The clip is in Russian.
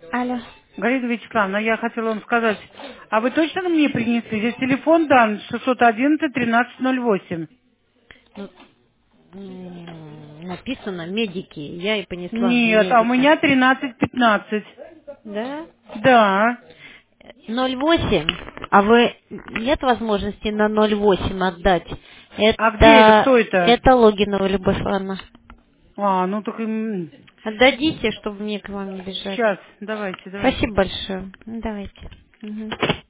Алло. Галина Вячеславовна, я хотела вам сказать, а вы точно мне принесли? Здесь телефон дан 611-1308. Ну, написано медики. Я и понесла Нет, а у медика. меня 13-15. Да? Да. 0,8. А вы нет возможности на 0,8 отдать? А где это, кто это? Это Логинова Любовь Ивановна. А, ну так Отдадите, чтобы мне к вам не бежать. сейчас, давайте. Спасибо большое. Ну, давайте. Мгм.